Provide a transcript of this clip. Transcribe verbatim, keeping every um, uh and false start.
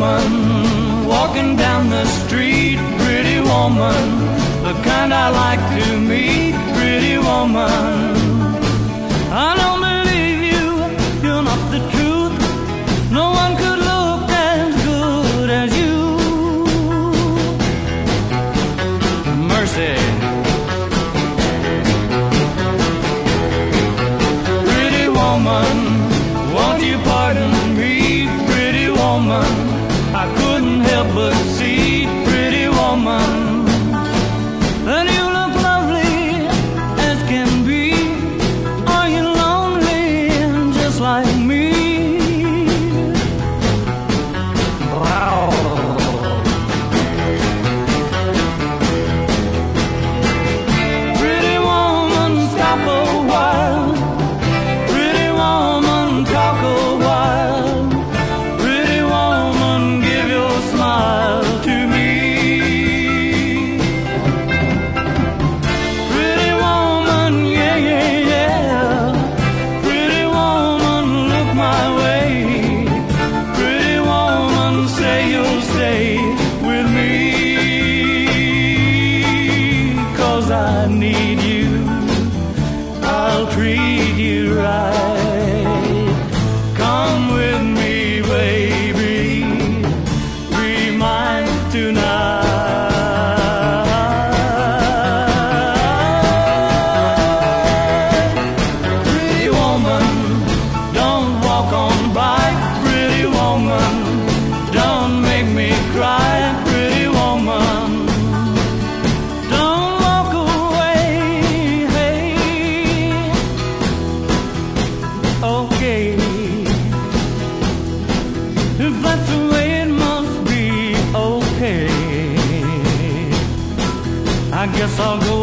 woman walking down the street, pretty woman, the kind I like to meet, pretty woman. I don't believe you, you're not the truth. No one could look as good as you. Mercy. Pretty woman, won't you pardon me, pretty woman, I couldn't help but see, pretty woman, that you look lovely as can be. Are you lonely just like me? Wow. Pretty woman, stop a while. Pretty woman, talk a while. Pretty woman, give your smile to me. Pretty woman, yeah, yeah, yeah. Pretty woman, look my way. Pretty woman, say you'll stay with me. 'Cause I need you, I'll treat you right. Come with me, baby, be mine tonight. Pretty woman, don't walk on by. Pretty woman, don't make me cry. Pretty woman, don't walk away. Hey, okay, if that's the way it must be, okay, I guess I'll go